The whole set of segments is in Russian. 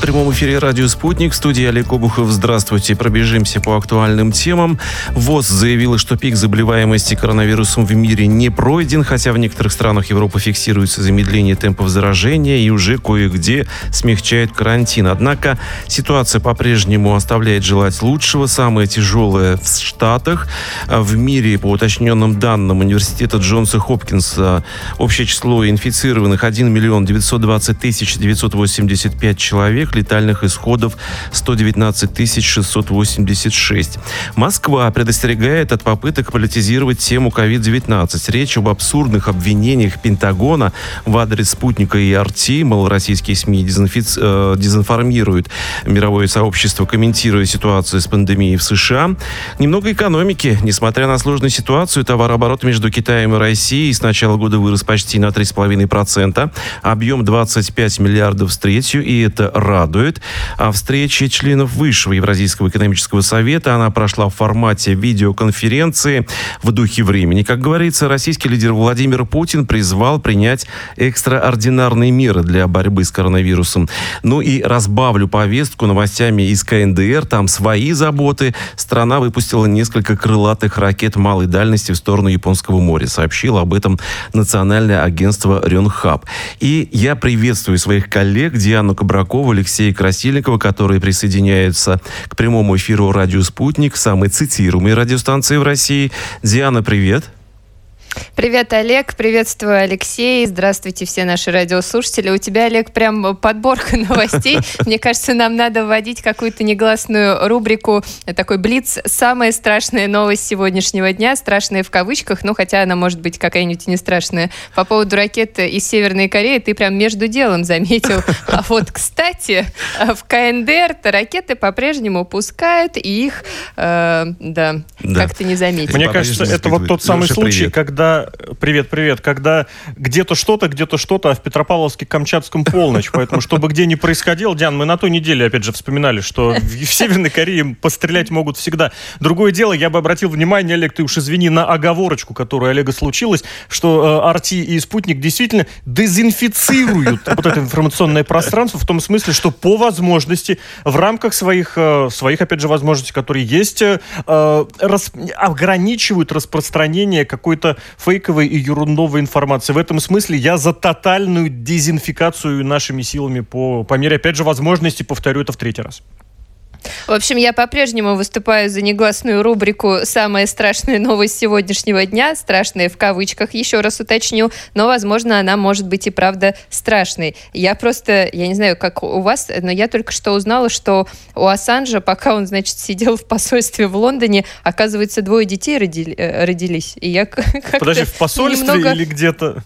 прямом эфире «Радио Спутник». В студии Олег Обухов. Здравствуйте. Пробежимся по актуальным темам. ВОЗ заявила, что пик заболеваемости коронавирусом в мире не пройден, хотя в некоторых странах Европы фиксируется замедление темпов заражения и уже кое-где смягчают карантин. Однако ситуация по-прежнему оставляет желать лучшего. Самое тяжелое в Штатах. В мире, по уточненным данным университета Джонса Хопкинса, общее число инфицированных 1 920 985 человек, летальных исходов 119 686. Москва предостерегает от попыток политизировать тему COVID-19. Речь об абсурдных обвинениях Пентагона в адрес «Спутника» и «RT». Мол, российские СМИ дезинформируют мировое сообщество, комментируя ситуацию с пандемией в США. Немного экономики. Несмотря на сложную ситуацию, товарооборот между Китаем и Россией с начала года вырос почти на 3,5%. Объем 25 миллиардов с третью, и это радует. А встреча членов Высшего Евразийского экономического совета, она прошла в формате видеоконференции в духе времени. Как говорится, российский лидер Владимир Путин призвал принять экстраординарные меры для борьбы с коронавирусом. Ну и разбавлю повестку новостями из КНДР. Там свои заботы. Страна выпустила несколько крылатых ракет малой дальности в сторону Японского моря. Сообщило об этом национальное агентство Рёнхап. И я приветствую своих коллег Диану Кабракову, Алексея Красильникова, которые присоединяются к прямому эфиру «Радио Спутник», самой цитируемой радиостанции в России. Диана, привет. Привет, Олег. Приветствую, Алексей. Здравствуйте, все наши радиослушатели. У тебя, Олег, прям подборка новостей. Мне кажется, нам надо вводить какую-то негласную рубрику, такой блиц. Самая страшная новость сегодняшнего дня. Страшная в кавычках, ну, хотя она может быть какая-нибудь и не страшная. По поводу ракет из Северной Кореи ты прям между делом заметил. А вот, кстати, в КНДР-то ракеты по-прежнему пускают, и их, как-то не заметили. Мне кажется, это вот тот самый случай, когда когда где-то что-то, а в Петропавловске-Камчатском полночь. Поэтому, чтобы где ни происходило, Диан, мы на той неделе, опять же, вспоминали, что в Северной Корее пострелять могут всегда. Другое дело, я бы обратил внимание, Олег, ты уж извини, на оговорочку, которая у Олега случилась, что RT и Спутник действительно дезинфицируют вот это информационное пространство в том смысле, что по возможности, в рамках своих опять же, возможностей, которые есть, ограничивают распространение какой-то фейковой и ерундовой информации. В этом смысле я за тотальную дезинфикацию нашими силами по мере, опять же, возможности, повторю это в третий раз. В общем, я по-прежнему выступаю за негласную рубрику «Самая страшная новость сегодняшнего дня». Страшная в кавычках, еще раз уточню. Но, возможно, она может быть и правда страшной. Я не знаю, как у вас, но я только что узнала, что у Ассанжа, пока он, значит, сидел в посольстве в Лондоне, оказывается, 2 детей родились. И я как-то Подожди, в посольстве или где-то?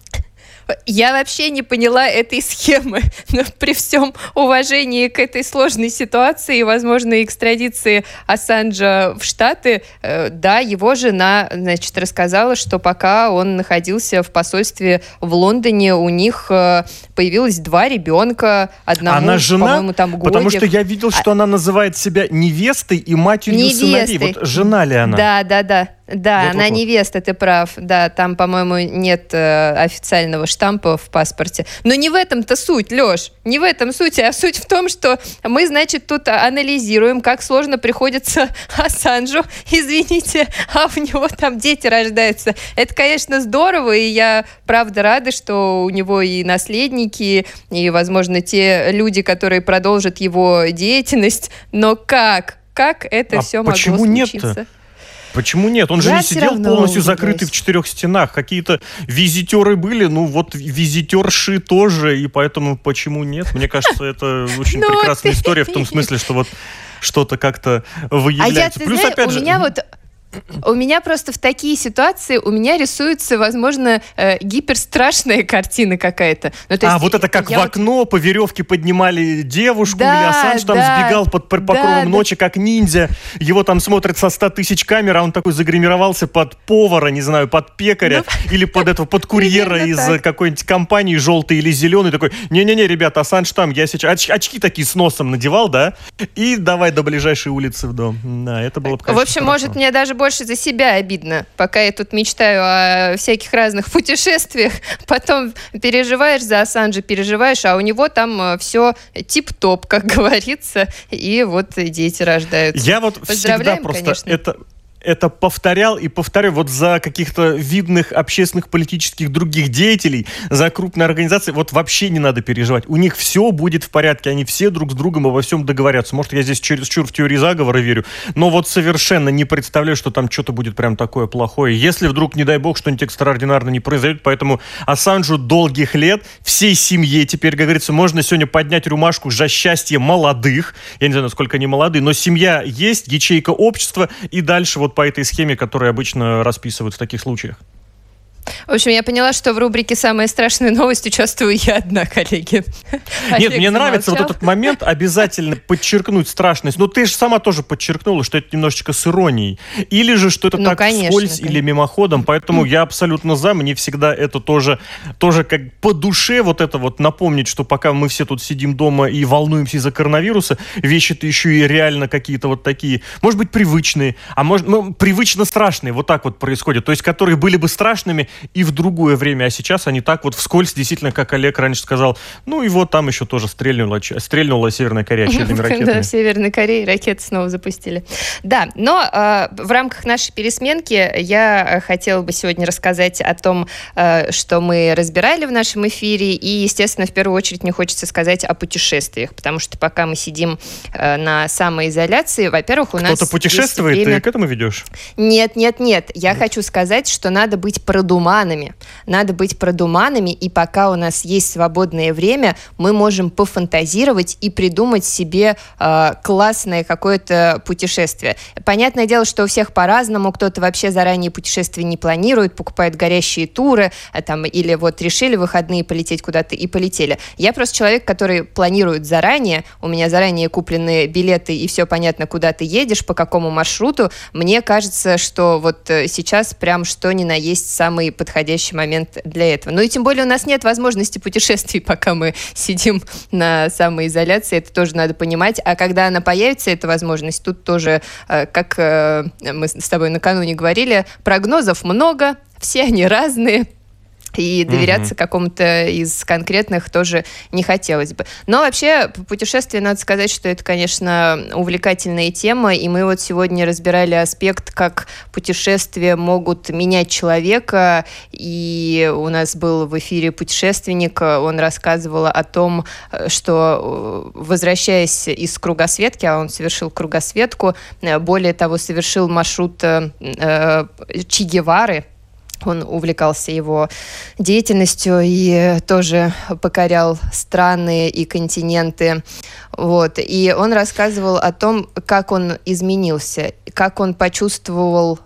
Я вообще не поняла этой схемы, но при всем уважении к этой сложной ситуации и, возможно, экстрадиции Ассанжа в Штаты, да, его жена, значит, рассказала, что пока он находился в посольстве в Лондоне, у них появилось 2 ребенка, одному, она жена? По-моему, там годик. Потому что я видел, что она называет себя невестой и матерью сыновей. Вот жена ли она? Да, вот, она невеста, ты прав. Да, там, по-моему, нет официального штампа в паспорте. Но не в этом-то суть, Леш. Не в этом суть, а суть в том, что мы, значит, тут анализируем, как сложно приходится Ассанжу. Извините, а у него там дети рождаются. Это, конечно, здорово, и я, правда, рада, что у него и наследники, и, возможно, те люди, которые продолжат его деятельность. Но как это все могло случиться? Нет-то? Почему нет? Он же не сидел полностью закрытый в 4 стенах. Какие-то визитеры были, ну вот визитерши тоже, и поэтому почему нет? Мне кажется, это очень прекрасная история в том смысле, что вот что-то как-то выявляется. Плюс, опять же... У меня просто в такие ситуации у меня рисуется, возможно, гиперстрашная картина какая-то. Вот это как в окно по веревке поднимали девушку, или Ассанж там сбегал под покровом ночи, как ниндзя. Его там смотрят со 100 тысяч камер, а он такой загримировался под повара, не знаю, под пекаря, или под курьера из какой-нибудь компании желтой или зеленой. Такой, не-не-не, ребята, Ассанж там, я сейчас... Очки такие с носом надевал, да? И давай до ближайшей улицы в дом. Да, это было бы, конечно, в общем, может, мне даже больше за себя обидно. Пока я тут мечтаю о всяких разных путешествиях, потом переживаешь за Ассанжа, переживаешь, а у него там все тип-топ, как говорится, и вот дети рождаются. Я вот всегда просто конечно. Это повторял и повторяю вот за каких-то видных общественных, политических других деятелей, за крупные организации, вот вообще не надо переживать. У них все будет в порядке, они все друг с другом обо всем договорятся. Может, я здесь чересчур в теории заговора верю, но вот совершенно не представляю, что там что-то будет прям такое плохое. Если вдруг, не дай бог, что-нибудь экстраординарно не произойдет, поэтому Ассанжу долгих лет, всей семье теперь, как говорится, можно сегодня поднять рюмашку за счастье молодых. Я не знаю, насколько они молодые, но семья есть, ячейка общества, и дальше вот по этой схеме, которую обычно расписывают в таких случаях. В общем, я поняла, что в рубрике «Самая страшная новость» участвую я одна, коллеги. Нет, мне нравится вот этот момент обязательно подчеркнуть страшность. Но ты же сама тоже подчеркнула, что это немножечко с иронией. Или же, что это так вскользь или мимоходом. Поэтому я абсолютно за. Мне всегда это тоже как по душе вот это вот напомнить, что пока мы все тут сидим дома и волнуемся из-за коронавируса, вещи-то еще и реально какие-то вот такие, может быть, привычные, а может, привычно страшные. Вот так вот происходит. То есть, которые были бы страшными и в другое время, а сейчас они так вот вскользь, действительно, как Олег раньше сказал, ну и вот там еще тоже стрельнула Северная Корея очередными ракетами. Да, в Северной Корее ракеты снова запустили. Да, но в рамках нашей пересменки я хотела бы сегодня рассказать о том, что мы разбирали в нашем эфире, и, естественно, в первую очередь мне хочется сказать о путешествиях, потому что пока мы сидим на самоизоляции, во-первых, у нас... Кто-то путешествует, ты к этому ведешь? Нет. Я хочу сказать, что надо быть продуманными. Надо быть продуманными, и пока у нас есть свободное время, мы можем пофантазировать и придумать себе классное какое-то путешествие. Понятное дело, что у всех по-разному, кто-то вообще заранее путешествия не планирует, покупает горящие туры, или вот решили в выходные полететь куда-то и полетели. Я просто человек, который планирует заранее, у меня заранее куплены билеты, и все понятно, куда ты едешь, по какому маршруту. Мне кажется, что вот сейчас прям что ни на есть самый подходящий момент для этого. Ну и тем более у нас нет возможности путешествий, пока мы сидим на самоизоляции, это тоже надо понимать. А когда она появится, эта возможность, тут тоже, как мы с тобой накануне говорили, прогнозов много, все они разные. И доверяться какому-то из конкретных тоже не хотелось бы. Но вообще, путешествие, надо сказать, что это, конечно, увлекательная тема, и мы вот сегодня разбирали аспект, как путешествия могут менять человека, и у нас был в эфире путешественник, он рассказывал о том, что, возвращаясь из кругосветки, а он совершил кругосветку, более того, совершил маршрут Че Гевары. Он увлекался его деятельностью и тоже покорял страны и континенты. Вот. И он рассказывал о том, как он изменился, как он почувствовал,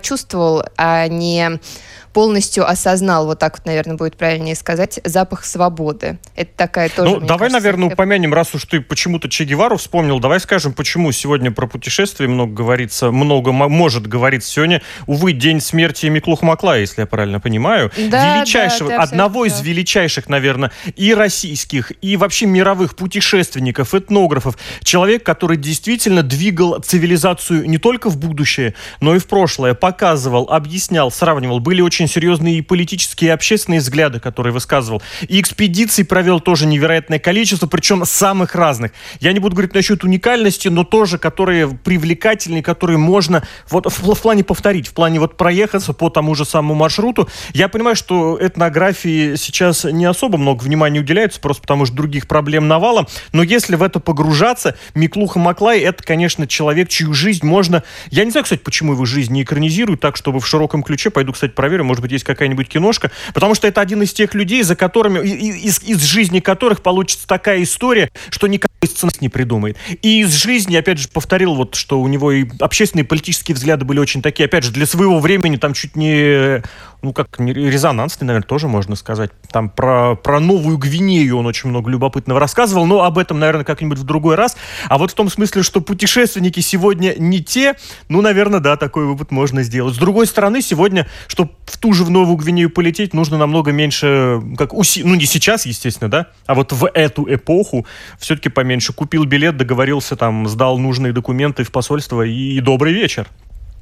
а не полностью осознал, вот так вот, наверное, будет правильнее сказать, запах свободы. Это такая тоже, давай, кажется, наверное, упомянем, раз уж ты почему-то Че Гевару вспомнил, давай скажем, почему сегодня про путешествия много может говориться сегодня. Увы, день смерти Миклуха Маклая, если я правильно понимаю. Да, одного из величайших, наверное, и российских, и вообще мировых путешественников, этнографов. Человек, который действительно двигал цивилизацию не только в будущее, но и в прошлое. Показывал, объяснял, сравнивал. Были очень серьезные и политические, и общественные взгляды, которые высказывал. И экспедиций провел тоже невероятное количество, причем самых разных. Я не буду говорить насчет уникальности, но тоже, которые привлекательные, которые можно вот в плане повторить, в плане вот проехаться по тому же самому маршруту. Я понимаю, что этнографии сейчас не особо много внимания уделяется, просто потому что других проблем навалом, но если в это погружаться, Миклуха Маклай — это, конечно, человек, чью жизнь можно... Я не знаю, кстати, почему его жизнь не экранизируют так, чтобы в широком ключе, пойду, кстати, проверю, может быть, есть какая-нибудь киношка, потому что это один из тех людей, за которыми, из жизни которых получится такая история, что никакой сценарист не придумает. И из жизни, опять же, повторил, вот, что у него и общественные, и политические взгляды были очень такие, опять же, для своего времени, там чуть не, резонансный, наверное, тоже можно сказать. Там про Новую Гвинею он очень много любопытного рассказывал, но об этом, наверное, как-нибудь в другой раз. А вот в том смысле, что путешественники сегодня не те, наверное, да, такой вывод можно сделать. С другой стороны, сегодня, чтобы в Новую Гвинею полететь, нужно намного меньше, не сейчас, естественно, да, а вот в эту эпоху все-таки поменьше. Купил билет, договорился, там, сдал нужные документы в посольство и добрый вечер.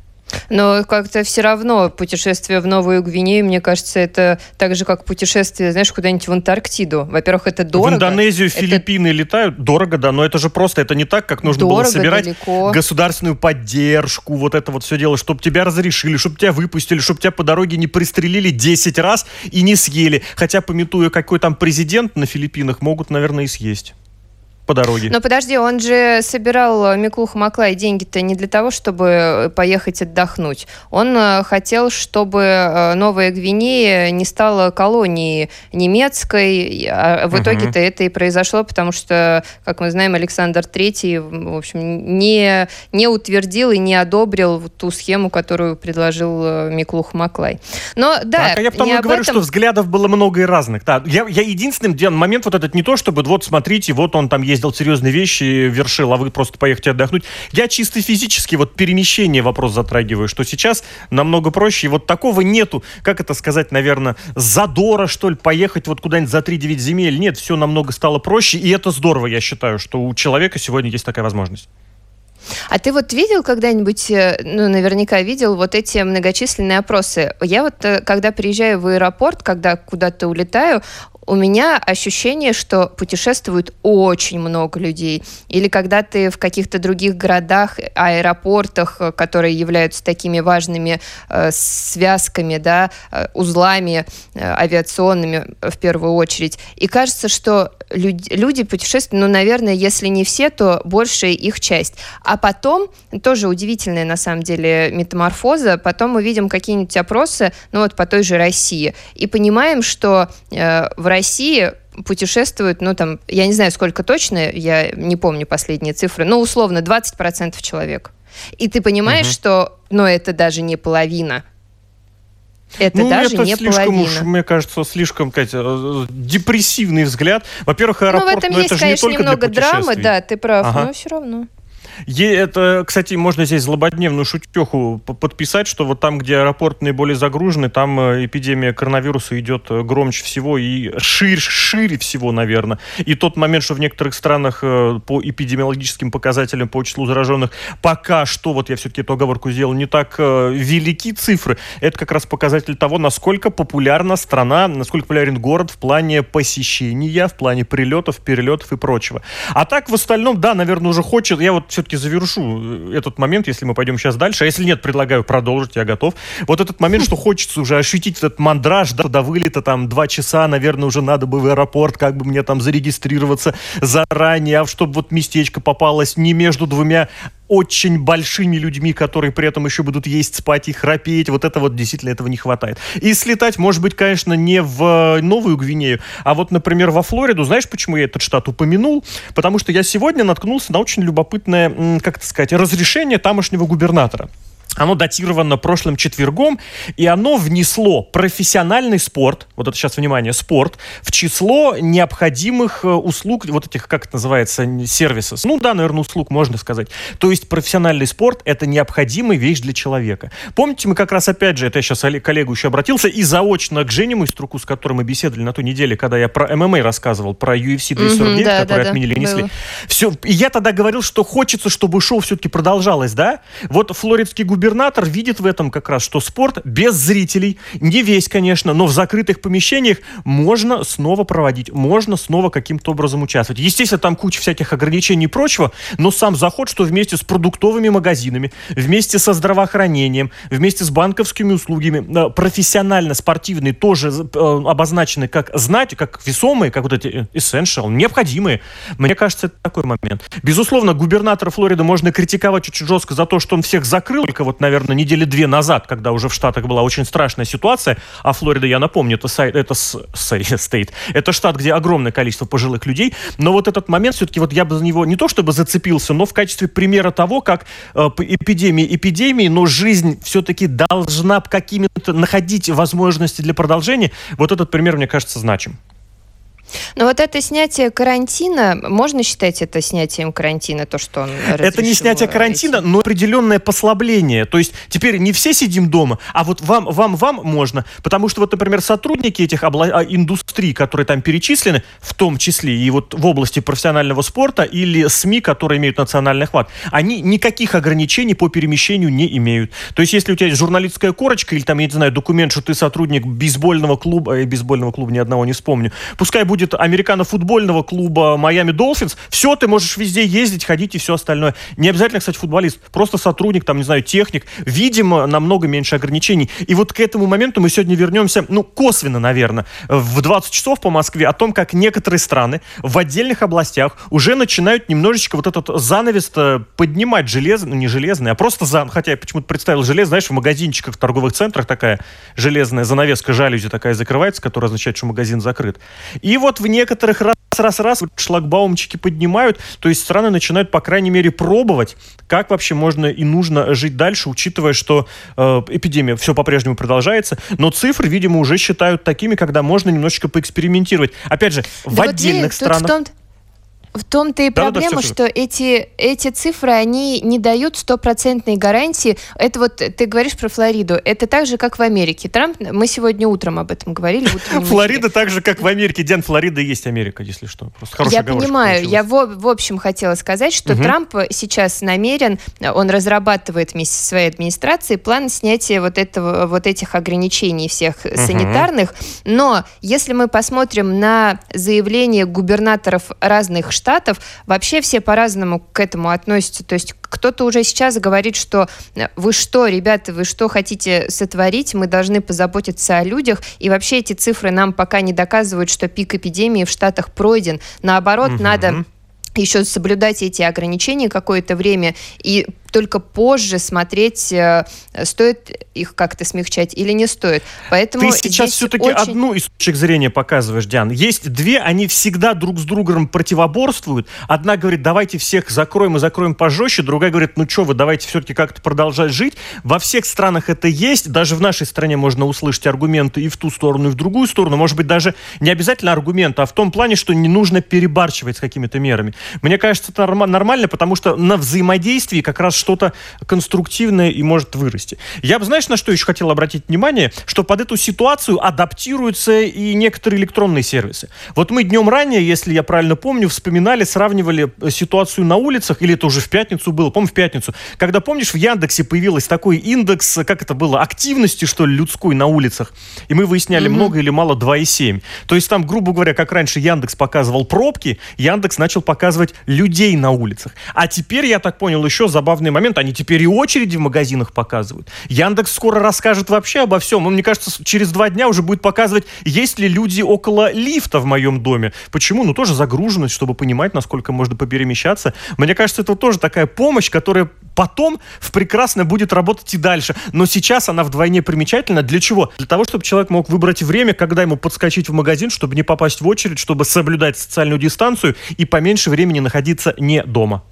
Но как-то все равно путешествие в Новую Гвинею, мне кажется, это так же, как путешествие, знаешь, куда-нибудь в Антарктиду. Во-первых, это дорого. В Индонезию, Филиппины летают. Дорого, да, но это же просто, это не так, как нужно было собирать далеко. Государственную поддержку, вот это вот все дело, чтобы тебя разрешили, чтобы тебя выпустили, чтобы тебя по дороге не пристрелили 10 раз и не съели. Хотя, памятуя, какой там президент на Филиппинах, могут, наверное, и съесть по дороге. Но подожди, он же собирал Миклуха Маклай деньги-то не для того, чтобы поехать отдохнуть. Он хотел, чтобы Новая Гвинея не стала колонией немецкой, а в итоге-то это и произошло, потому что, как мы знаем, Александр III, в общем, не утвердил и не одобрил ту схему, которую предложил Миклух Маклай. Но да, так, а я потому и говорю, что взглядов было много и разных. Да, я единственный момент вот этот не то, чтобы вот смотрите, вот он там ездил серьезные вещи, вершил, а вы просто поехали отдохнуть. Я чисто физически вот перемещение вопрос затрагиваю, что сейчас намного проще, и вот такого нету, как это сказать, наверное, задора, что ли, поехать вот куда-нибудь за 3-9 земель. Нет, все намного стало проще, и это здорово, я считаю, что у человека сегодня есть такая возможность. А ты вот видел когда-нибудь, ну, наверняка видел вот эти многочисленные опросы? Я вот, когда приезжаю в аэропорт, когда куда-то улетаю, у меня ощущение, что путешествует очень много людей. Или когда ты в каких-то других городах, аэропортах, которые являются такими важными связками, да, узлами авиационными в первую очередь. И кажется, что люди путешествуют, ну, наверное, если не все, то большая их часть. А потом, тоже удивительная на самом деле метаморфоза, потом мы видим какие-нибудь опросы, ну вот по той же России, и понимаем, что в России путешествуют, ну там, я не знаю, сколько точно, я не помню последние цифры, но условно 20% человек. И ты понимаешь, что, ну, это даже не половина. Это даже это не слишком половина. Уж, мне кажется, слишком, Катя, депрессивный взгляд. Во-первых, аэропорт, ну, в этом есть, это же конечно, не только немного для путешествий. драмы, да, ты прав, но все равно. Это, кстати, можно здесь злободневную шутеху подписать, что вот там, где аэропорт наиболее загруженный, там эпидемия коронавируса идет громче всего и шире всего, наверное. И тот момент, что в некоторых странах по эпидемиологическим показателям, по числу зараженных, пока что, вот я все-таки эту оговорку сделал, не так велики цифры, это как раз показатель того, насколько популярна страна, насколько популярен город в плане посещения, в плане прилетов, перелетов и прочего. А так, в остальном, да, наверное, уже хочет, я вот все-таки завершу этот момент, если мы пойдем сейчас дальше. А если нет, предлагаю продолжить, я готов. Вот этот момент, что хочется уже ощутить этот мандраж, да, до вылета там 2 часа, наверное, уже надо бы в аэропорт, как бы мне там зарегистрироваться заранее, а чтобы вот местечко попалось не между двумя очень большими людьми, которые при этом еще будут есть, спать и храпеть. Вот это вот действительно этого не хватает. И слетать, может быть, конечно, не в Новую Гвинею, а вот, например, во Флориду. Знаешь, почему я этот штат упомянул? Потому что я сегодня наткнулся на очень любопытное, как это сказать, разрешение тамошнего губернатора. Оно датировано прошлым четвергом, и оно внесло профессиональный спорт, вот это сейчас, внимание, спорт, в число необходимых услуг, вот этих, как это называется, сервисов. Ну да, наверное, услуг можно сказать. То есть профессиональный спорт – это необходимая вещь для человека. Помните, мы как раз, опять же, это я сейчас коллегу еще обратился, и заочно к Жене Мойструку, с которым мы беседовали на той неделе, когда я про ММА рассказывал, про UFC 249, который отменили и несли. Все, и я тогда говорил, что хочется, чтобы шоу все-таки продолжалось, да? Вот флоридский губернатор видит в этом как раз, что спорт без зрителей, не весь, конечно, но в закрытых помещениях можно снова проводить, можно снова каким-то образом участвовать. Естественно, там куча всяких ограничений и прочего, но сам заход, что вместе с продуктовыми магазинами, вместе со здравоохранением, вместе с банковскими услугами, профессионально-спортивные тоже обозначены как знать, как весомые, как вот эти essential, необходимые. Мне кажется, это такой момент. Безусловно, губернатора Флориды можно критиковать очень жестко за то, что он всех закрыл, только вот, наверное, недели 2 назад, когда уже в Штатах была очень страшная ситуация, а Флорида, я напомню, это стейт, это штат, где огромное количество пожилых людей, но вот этот момент, все-таки вот я бы за него не то чтобы зацепился, но в качестве примера того, как эпидемии, но жизнь все-таки должна какими-то находить возможности для продолжения, вот этот пример, мне кажется, значим. Но вот это снятие карантина, можно считать это снятием карантина, то, что он разрешил? Это не снятие карантина, но определенное послабление. То есть теперь не все сидим дома, а вот вам можно. Потому что вот, например, сотрудники этих индустрий, которые там перечислены, в том числе и вот в области профессионального спорта или СМИ, которые имеют национальный охват, они никаких ограничений по перемещению не имеют. То есть если у тебя есть журналистская корочка или там, я не знаю, документ, что ты сотрудник бейсбольного клуба ни одного не вспомню, пускай будет американо-футбольного клуба Miami Dolphins, все, ты можешь везде ездить, ходить и все остальное. Не обязательно, кстати, футболист, просто сотрудник, там, не знаю, техник. Видимо, намного меньше ограничений. И вот к этому моменту мы сегодня вернемся, косвенно, наверное, в 20 часов по Москве, о том, как некоторые страны в отдельных областях уже начинают немножечко вот этот занавес-то поднимать не железный, а просто хотя я почему-то представил железо, знаешь, в магазинчиках, в торговых центрах такая железная занавеска, жалюзи такая закрывается, которая означает, что магазин закрыт. И вот в некоторых раз шлагбаумчики поднимают, то есть страны начинают, по крайней мере, пробовать, как вообще можно и нужно жить дальше, учитывая, что эпидемия все по-прежнему продолжается, но цифры, видимо, уже считают такими, когда можно немножечко поэкспериментировать. Опять же, в отдельных странах... В том-то и проблема, что эти цифры, они не дают стопроцентной гарантии. Это вот, ты говоришь про Флориду, это так же, как в Америке. Трамп, мы сегодня утром об этом говорили. Флорида так же, как в Америке. Диан, Флорида и есть Америка, если что. Просто хорошая оговорка. Я понимаю, я в общем хотела сказать, что Трамп сейчас намерен, он разрабатывает вместе со своей администрацией план снятия вот этих ограничений всех санитарных. Но если мы посмотрим на заявления губернаторов разных штатов, вообще все по-разному к этому относятся. То есть кто-то уже сейчас говорит, что вы что, ребята, вы что хотите сотворить? Мы должны позаботиться о людях. И вообще эти цифры нам пока не доказывают, что пик эпидемии в Штатах пройден. Наоборот, надо еще соблюдать эти ограничения какое-то время и только позже смотреть, стоит их как-то смягчать или не стоит. Поэтому ты сейчас все-таки одну из точек зрения показываешь, Диан. Есть две, они всегда друг с другом противоборствуют. Одна говорит, давайте всех закроем и закроем пожестче. Другая говорит, вы давайте все-таки как-то продолжать жить. Во всех странах это есть. Даже в нашей стране можно услышать аргументы и в ту сторону, и в другую сторону. Может быть, даже не обязательно аргументы, а в том плане, что не нужно перебарщивать с какими-то мерами. Мне кажется, это нормально, потому что на взаимодействии как раз что-то конструктивное и может вырасти. Я бы, знаешь, на что еще хотел обратить внимание? Что под эту ситуацию адаптируются и некоторые электронные сервисы. Вот мы днем ранее, если я правильно помню, сравнивали ситуацию на улицах, или это уже в пятницу было, по-моему, в пятницу, когда, помнишь, в Яндексе появился такой индекс, как это было, активности, что ли, людской на улицах, и мы выясняли, много или мало, 2,7. То есть там, грубо говоря, как раньше Яндекс показывал пробки, Яндекс начал показывать людей на улицах. А теперь, я так понял, еще забавный момент, они теперь и очереди в магазинах показывают. Яндекс скоро расскажет вообще обо всем. Он, мне кажется, через 2 дня уже будет показывать, есть ли люди около лифта в моем доме. Почему? Тоже загруженность, чтобы понимать, насколько можно поперемещаться. Мне кажется, это тоже такая помощь, которая потом прекрасно будет работать и дальше. Но сейчас она вдвойне примечательна. Для чего? Для того, чтобы человек мог выбрать время, когда ему подскочить в магазин, чтобы не попасть в очередь, чтобы соблюдать социальную дистанцию и поменьше времени находиться не дома.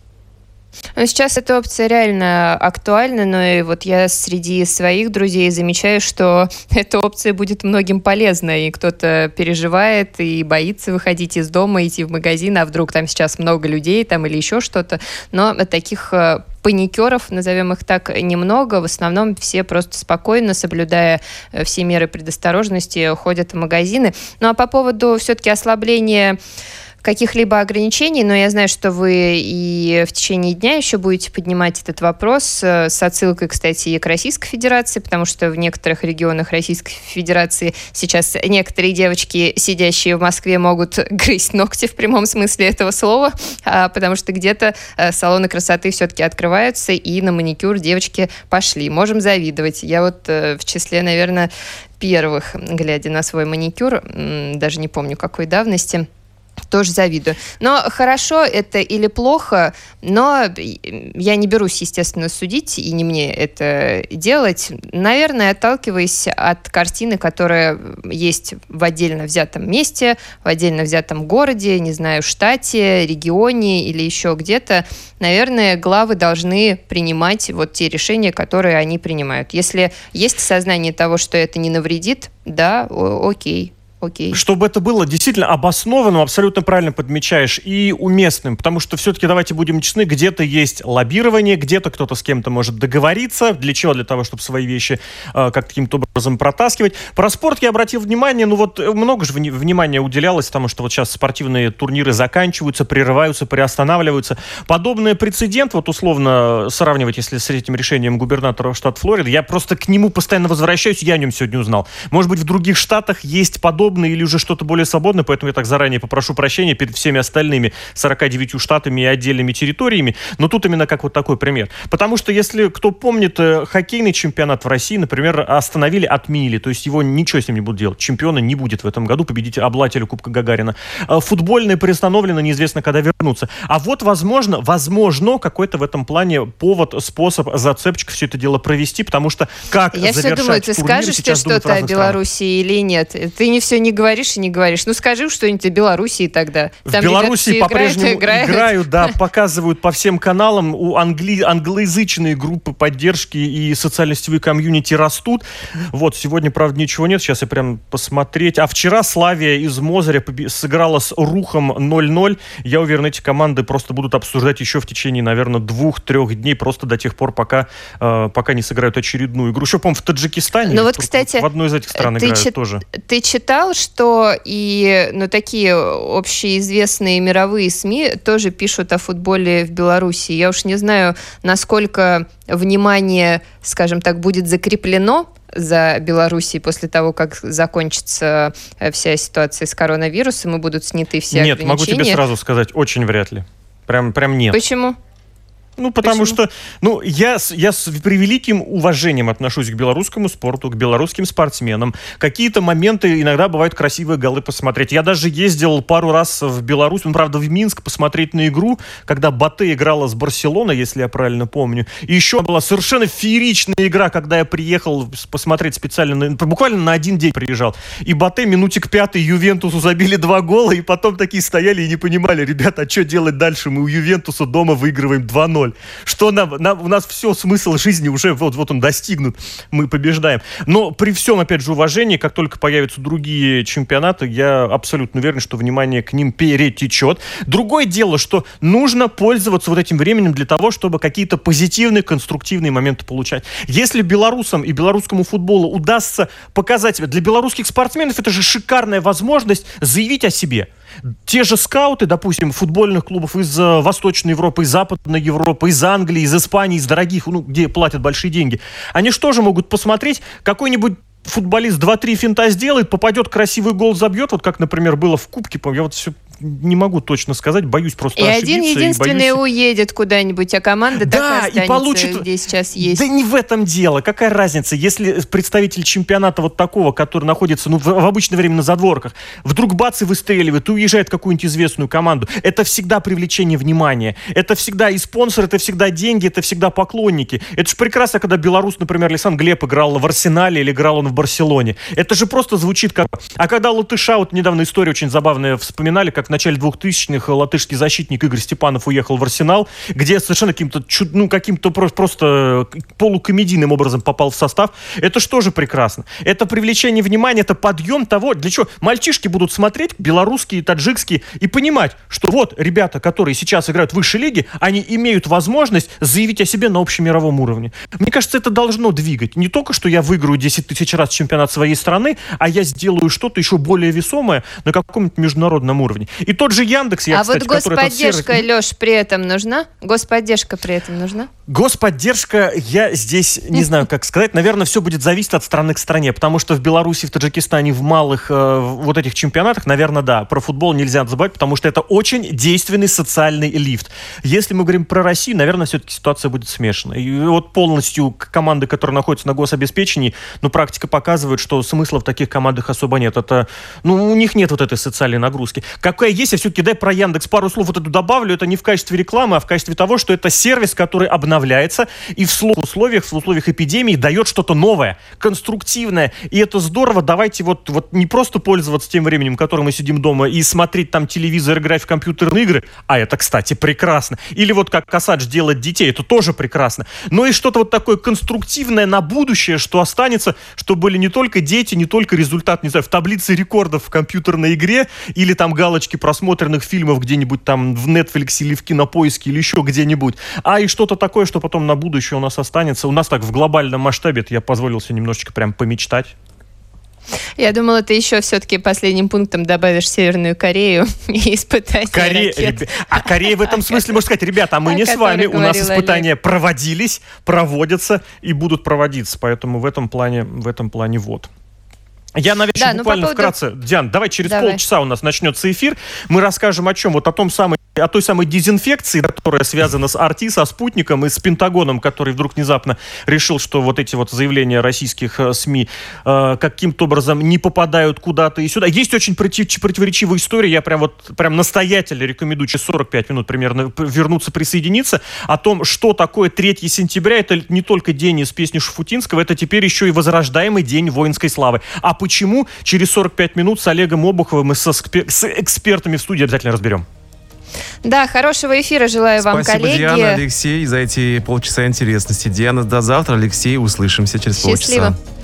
Сейчас эта опция реально актуальна, но и вот я среди своих друзей замечаю, что эта опция будет многим полезна, и кто-то переживает и боится выходить из дома, идти в магазин, а вдруг там сейчас много людей там или еще что-то, но таких паникеров, назовем их так, немного. В основном все просто спокойно, соблюдая все меры предосторожности, ходят в магазины. Ну а по поводу все-таки ослабления каких-либо ограничений, но я знаю, что вы и в течение дня еще будете поднимать этот вопрос с отсылкой, кстати, и к Российской Федерации, потому что в некоторых регионах Российской Федерации сейчас некоторые девочки, сидящие в Москве, могут грызть ногти в прямом смысле этого слова, потому что где-то салоны красоты все-таки открываются, и на маникюр девочки пошли. Можем завидовать. Я вот в числе, наверное, первых, глядя на свой маникюр, даже не помню какой давности, тоже завидую. Но хорошо это или плохо, но я не берусь, естественно, судить, и не мне это делать. Наверное, отталкиваясь от картины, которая есть в отдельно взятом месте, в отдельно взятом городе, не знаю, штате, регионе или еще где-то, наверное, главы должны принимать вот те решения, которые они принимают. Если есть сознание того, что это не навредит, да, окей. Окей. Чтобы это было действительно обоснованным, абсолютно правильно подмечаешь, и уместным, потому что все-таки, давайте будем честны, где-то есть лоббирование, где-то кто-то с кем-то может договориться. Для чего? Для того, чтобы свои вещи каким-то образом протаскивать. Про спорт я обратил внимание, много же внимания уделялось, потому что вот сейчас спортивные турниры заканчиваются, прерываются, приостанавливаются. Подобный прецедент, условно сравнивать, если с этим решением губернатора штата Флорида, я просто к нему постоянно возвращаюсь, я о нем сегодня узнал. Может быть, в других штатах есть подобное или уже что-то более свободное, поэтому я так заранее попрошу прощения перед всеми остальными 49 штатами и отдельными территориями, но тут именно как вот такой пример. Потому что, если кто помнит, хоккейный чемпионат в России, например, остановили, отменили, то есть его ничего с ним не будут делать. Чемпиона не будет в этом году, победителя, обладателя Кубка Гагарина. Футбольные приостановлены, неизвестно, когда вернутся. А вот, возможно, какой-то в этом плане повод, способ, зацепчик все это дело провести, потому что как я завершать все думаю, ты скажешь сейчас что-то о Белоруссии или нет? Ты не все не говоришь и не говоришь. Ну, скажи что-нибудь о Белоруссии тогда. Там в Белоруссии по-прежнему играют, да, показывают по всем каналам. У англоязычные группы поддержки и социально-сетевые комьюнити растут. Вот, сегодня, правда, ничего нет. Сейчас я прям посмотреть. А вчера Славия из Мозыря сыграла с Рухом 0-0. Я уверен, эти команды просто будут обсуждать еще в течение, наверное, 2-3 дней, просто до тех пор, пока не сыграют очередную игру. Еще, по-моему, в Таджикистане. Ну вот, кстати, в одной из этих стран играют тоже. Ты читал, что такие общеизвестные мировые СМИ тоже пишут о футболе в Беларуси. Я уж не знаю, насколько внимание, скажем так, будет закреплено за Белоруссией после того, как закончится вся ситуация с коронавирусом и будут сняты все ограничения. Нет, могу тебе сразу сказать, очень вряд ли. Прям нет. Почему? Потому что, я с превеликим уважением отношусь к белорусскому спорту, к белорусским спортсменам. Какие-то моменты, иногда бывают красивые голы посмотреть. Я даже ездил пару раз в Беларусь, правда, в Минск, посмотреть на игру, когда Батэ играла с Барселоной, если я правильно помню. И еще была совершенно фееричная игра, когда я приехал посмотреть специально, буквально на один день приезжал. И Батэ минутик 5 Ювентусу забили 2 гола, и потом такие стояли и не понимали, ребята, а что делать дальше? Мы у Ювентуса дома выигрываем 2-0. Что у нас все, смысл жизни уже вот он достигнут, мы побеждаем. Но при всем, опять же, уважении, как только появятся другие чемпионаты, я абсолютно уверен, что внимание к ним перетечет. Другое дело, что нужно пользоваться вот этим временем для того, чтобы какие-то позитивные, конструктивные моменты получать. Если белорусам и белорусскому футболу удастся показать себя, для белорусских спортсменов это же шикарная возможность заявить о себе. Те же скауты, допустим, футбольных клубов из Восточной Европы, из Западной Европы, из Англии, из Испании, из дорогих, где платят большие деньги, они что же могут посмотреть, какой-нибудь футболист 2-3 финта сделает, попадет, красивый гол забьет, вот как, например, было в Кубке, я вот все не могу точно сказать, боюсь просто ошибиться. И один единственный уедет куда-нибудь, а команда так и останется, и получит... где сейчас есть. Да не в этом дело. Какая разница, если представитель чемпионата вот такого, который находится в обычное время на задворках, вдруг бац и выстреливает, и уезжает в какую-нибудь известную команду. Это всегда привлечение внимания. Это всегда и спонсор, это всегда деньги, это всегда поклонники. Это же прекрасно, когда белорус, например, Александр Глеб играл в Арсенале или играл он в Барселоне. Это же просто звучит как... А когда латыша, вот недавно история очень забавная вспоминали, как в начале 2000-х латышский защитник Игорь Степанов уехал в Арсенал, где совершенно каким-то просто полукомедийным образом попал в состав. Это же тоже прекрасно. Это привлечение внимания, это подъем того, для чего мальчишки будут смотреть, белорусские, таджикские, и понимать, что вот ребята, которые сейчас играют в высшей лиге, они имеют возможность заявить о себе на общемировом уровне. Мне кажется, это должно двигать. Не только, что я выиграю 10 тысяч раз чемпионат своей страны, а я сделаю что-то еще более весомое на каком-нибудь международном уровне. И тот же Яндекс, кстати, вот господдержка, Леш, при этом нужна? Господдержка при этом нужна? Господдержка, я здесь не знаю, как сказать. Наверное, все будет зависеть от страны к стране, потому что в Беларуси, в Таджикистане, в малых вот этих чемпионатах, наверное, да, про футбол нельзя забывать, потому что это очень действенный социальный лифт. Если мы говорим про Россию, наверное, все-таки ситуация будет смешана. И вот полностью команды, которые находятся на гособеспечении, практика показывает, что смысла в таких командах особо нет. Это, у них нет вот этой социальной нагрузки. Какая какая есть, я все-таки про Яндекс пару слов вот эту добавлю. Это не в качестве рекламы, а в качестве того, что это сервис, который обновляется и в условиях эпидемии дает что-то новое, конструктивное. И это здорово. Давайте вот не просто пользоваться тем временем, которым мы сидим дома, и смотреть там телевизор, играть в компьютерные игры. А это, кстати, прекрасно. Или вот как Косач делать детей, это тоже прекрасно. Но и что-то вот такое конструктивное на будущее, что останется, что были не только дети, не только результат, не знаю, в таблице рекордов в компьютерной игре, или там галочки просмотренных фильмов где-нибудь там в Netflix или в Кинопоиске или еще где-нибудь, а и что-то такое, что потом на будущее у нас останется. У нас так в глобальном масштабе, я позволил себе немножечко прям помечтать. Я думала, ты еще все-таки последним пунктом добавишь Северную Корею и испытания ракет. А Корея в этом смысле, можно сказать, ребята, мы не с вами, у нас испытания проводились, проводятся и будут проводиться, поэтому в этом плане вот. Я, наверное, буквально вкратце. Диан, давай через полчаса у нас начнется эфир. Мы расскажем о чем? Вот о той самой дезинфекции, которая связана с Арти, со Спутником и с Пентагоном, который вдруг внезапно решил, что вот эти вот заявления российских СМИ каким-то образом не попадают куда-то и сюда. Есть очень противоречивая история. Я прям настоятельно рекомендую через 45 минут примерно вернуться, присоединиться. О том, что такое 3 сентября. Это не только день из песни Шуфутинского, это теперь еще и возрождаемый день воинской славы. А почему? Через 45 минут с Олегом Обуховым и с экспертами в студии обязательно разберем. Да, хорошего эфира желаю вам, коллеги. Спасибо, Диана, Алексей, за эти полчаса интересности. Диана, до завтра. Алексей, услышимся через полчаса. Счастливо.